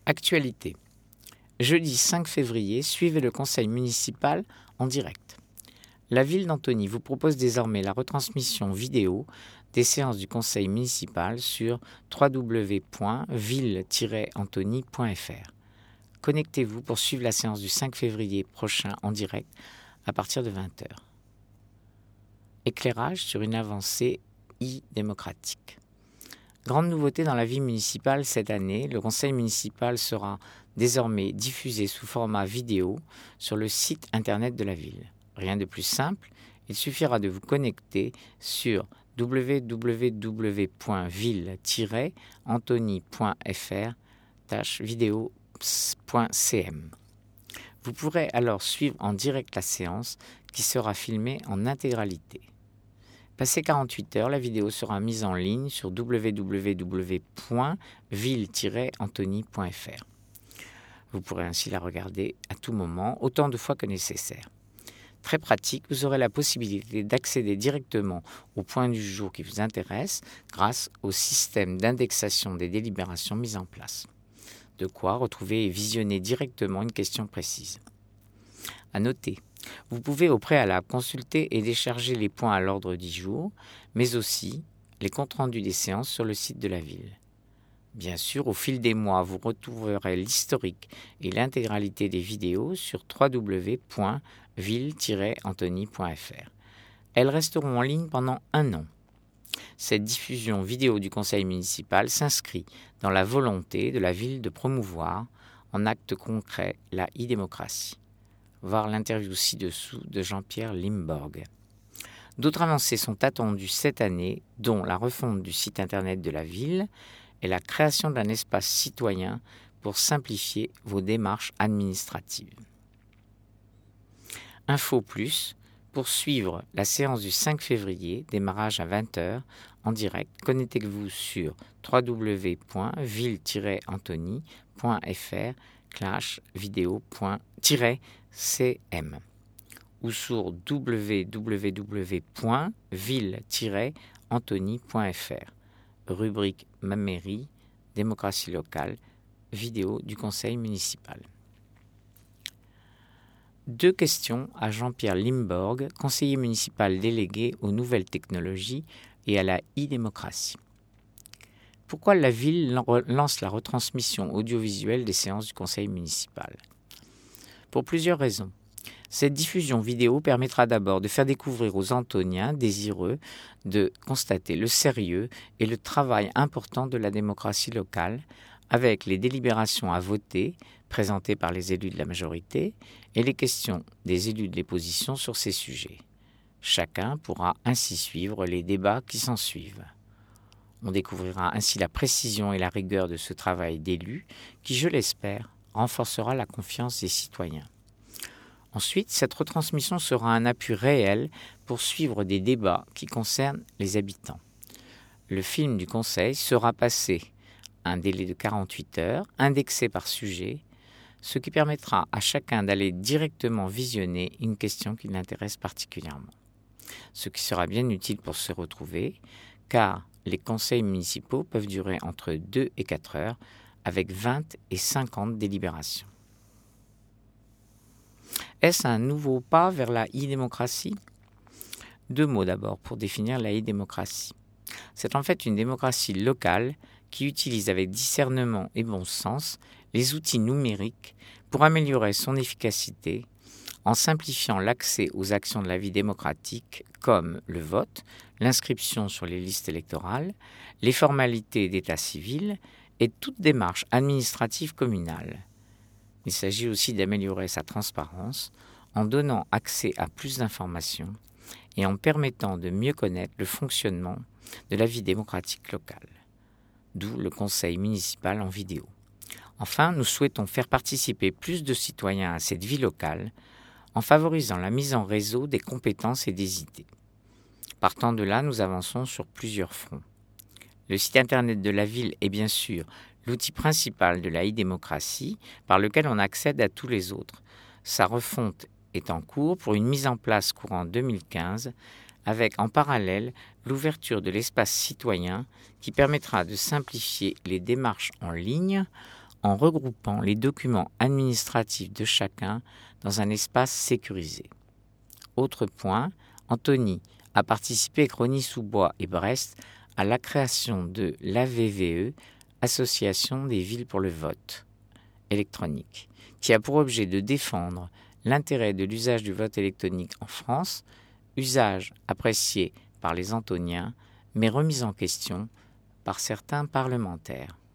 Actualité. Jeudi 5 février, suivez le conseil municipal en direct. La ville d'Antony vous propose désormais la retransmission vidéo des séances du conseil municipal sur www.ville-antony.fr. Connectez-vous pour suivre la séance du 5 février prochain en direct à partir de 20h. Éclairage sur une avancée e-démocratique. Grande nouveauté dans la vie municipale cette année, le conseil municipal sera désormais diffusé sous format vidéo sur le site internet de la ville. Rien de plus simple, il suffira de vous connecter sur www.ville-antony.fr/vidéo.cm. Vous pourrez alors suivre en direct la séance qui sera filmée en intégralité. Passé 48 heures, la vidéo sera mise en ligne sur www.ville-antony.fr. Vous pourrez ainsi la regarder à tout moment, autant de fois que nécessaire. Très pratique, vous aurez la possibilité d'accéder directement au point du jour qui vous intéresse grâce au système d'indexation des délibérations mis en place. De quoi retrouver et visionner directement une question précise. À noter, vous pouvez au préalable consulter et décharger les points à l'ordre du jour, mais aussi les comptes rendus des séances sur le site de la ville. Bien sûr, au fil des mois, vous retrouverez l'historique et l'intégralité des vidéos sur www.ville-antony.fr. Elles resteront en ligne pendant 1 an. Cette diffusion vidéo du conseil municipal s'inscrit dans la volonté de la ville de promouvoir en acte concret la e-démocratie. Voir l'interview ci-dessous de Jean-Pierre Limborg. D'autres avancées sont attendues cette année, dont la refonte du site internet de la ville et la création d'un espace citoyen pour simplifier vos démarches administratives. Info plus, pour suivre la séance du 5 février, démarrage à 20h, en direct, connectez-vous sur www.ville-antony.fr/vidéo-cm ou sur www.ville-antony.fr. Rubrique Ma mairie, démocratie locale, vidéo du conseil municipal. 2 questions à Jean-Pierre Limborg, conseiller municipal délégué aux nouvelles technologies et à la e-démocratie. Pourquoi la ville lance la retransmission audiovisuelle des séances du conseil municipal ? Pour plusieurs raisons. Cette diffusion vidéo permettra d'abord de faire découvrir aux Antoniens désireux de constater le sérieux et le travail important de la démocratie locale avec les délibérations à voter présentées par les élus de la majorité et les questions des élus de l'opposition sur ces sujets. Chacun pourra ainsi suivre les débats qui s'ensuivent. On découvrira ainsi la précision et la rigueur de ce travail d'élus qui, je l'espère, renforcera la confiance des citoyens. Ensuite, cette retransmission sera un appui réel pour suivre des débats qui concernent les habitants. Le film du conseil sera passé un délai de 48 heures, indexé par sujet, ce qui permettra à chacun d'aller directement visionner une question qui l'intéresse particulièrement. Ce qui sera bien utile pour se retrouver, car les conseils municipaux peuvent durer entre 2 et 4 heures, avec 20 et 50 délibérations. Est-ce un nouveau pas vers la e-démocratie ? 2 mots d'abord pour définir la e-démocratie. C'est en fait une démocratie locale qui utilise avec discernement et bon sens les outils numériques pour améliorer son efficacité en simplifiant l'accès aux actions de la vie démocratique comme le vote, l'inscription sur les listes électorales, les formalités d'état civil et toute démarche administrative communale. Il s'agit aussi d'améliorer sa transparence en donnant accès à plus d'informations et en permettant de mieux connaître le fonctionnement de la vie démocratique locale. D'où le conseil municipal en vidéo. Enfin, nous souhaitons faire participer plus de citoyens à cette vie locale en favorisant la mise en réseau des compétences et des idées. Partant de là, nous avançons sur plusieurs fronts. Le site internet de la ville est bien sûr l'outil principal de la e-démocratie par lequel on accède à tous les autres. Sa refonte est en cours pour une mise en place courant 2015 avec en parallèle l'ouverture de l'espace citoyen qui permettra de simplifier les démarches en ligne en regroupant les documents administratifs de chacun dans un espace sécurisé. Autre point, Antony a participé avec Rosny-sous-Bois et Brest à la création de l'AVVE, Association des villes pour le vote électronique, qui a pour objet de défendre l'intérêt de l'usage du vote électronique en France, usage apprécié par les Antoniens, mais remis en question par certains parlementaires.